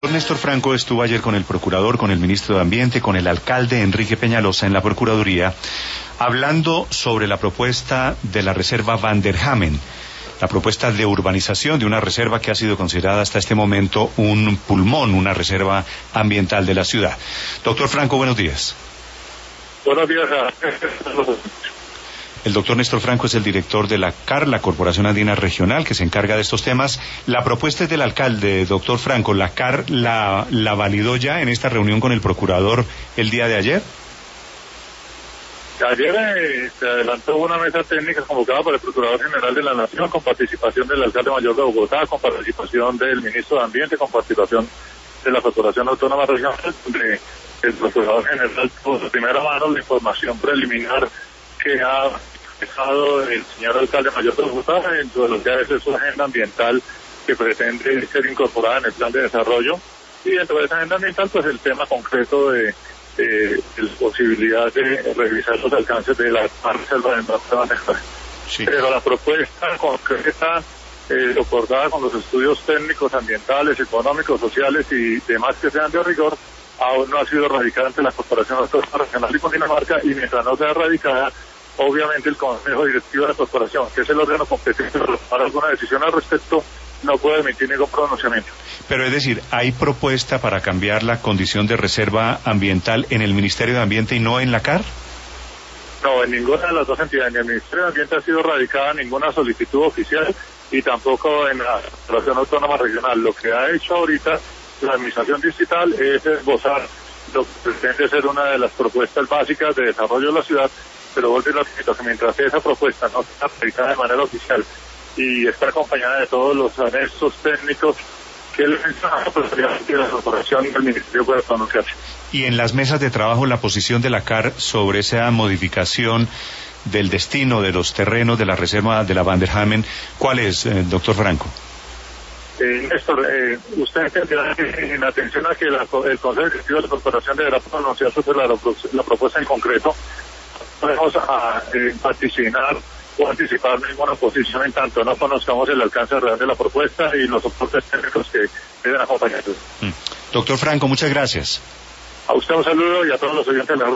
Néstor Franco estuvo ayer con el procurador, con el ministro de Ambiente, con el alcalde Enrique Peñalosa en la Procuraduría, hablando sobre la propuesta de la reserva Van der Hamen, la propuesta de urbanización de una reserva que ha sido considerada hasta este momento un pulmón, una reserva ambiental de la ciudad. Doctor Franco, buenos días. Buenos días. El doctor Néstor Franco es el director de la CAR, la Corporación Andina Regional, que se encarga de estos temas. La propuesta es del alcalde, doctor Franco. ¿La CAR la validó ya en esta reunión con el procurador el día de ayer? Ayer se adelantó una mesa técnica convocada por el Procurador General de la Nación, con participación del alcalde mayor de Bogotá, con participación del ministro de Ambiente, con participación de la Corporación Autónoma Regional, donde el Procurador General tuvo de primera mano la información preliminar que ha dejado el señor alcalde mayor de Bogotá dentro de lo que es su agenda ambiental que pretende ser incorporada en el plan de desarrollo, y dentro de esa agenda ambiental pues el tema concreto de la posibilidad de revisar los alcances de la reserva de Van der Hamen. Sí. Pero la propuesta concreta, acordada con los estudios técnicos, ambientales, económicos, sociales y demás que sean de rigor, aún no ha sido radicada ante la Corporación Autónoma Regional de Cundinamarca, y mientras no sea radicada, obviamente el Consejo Directivo de la Corporación, que es el órgano competente para tomar alguna decisión al respecto, no puede emitir ningún pronunciamiento. Pero es decir, ¿hay propuesta para cambiar la condición de reserva ambiental en el Ministerio de Ambiente y no en la CAR? No, en ninguna de las dos entidades, ni el Ministerio de Ambiente ha sido radicada ninguna solicitud oficial y tampoco en la Corporación Autónoma Regional. Lo que ha hecho ahorita la Administración Distrital es esbozar lo que pretende ser una de las propuestas básicas de desarrollo de la ciudad, pero vuelvo y lo repito, que mientras esa propuesta no está radicada de manera oficial y está acompañada de todos los anexos técnicos que el de la Corporación y el Ministerio puede pronunciarse. Y en las mesas de trabajo, la posición de la CAR sobre esa modificación del destino de los terrenos de la reserva de la Van der Hamen, ¿cuál es, doctor Franco? Néstor, usted entenderá que en atención a que el Consejo Directivo de la Corporación deberá pronunciar sobre la propuesta en concreto, podemos vaticinar o anticipar ninguna posición en tanto no conozcamos el alcance real de la propuesta y los soportes técnicos que deben acompañarlos. Doctor Franco, muchas gracias. A usted un saludo y a todos los oyentes.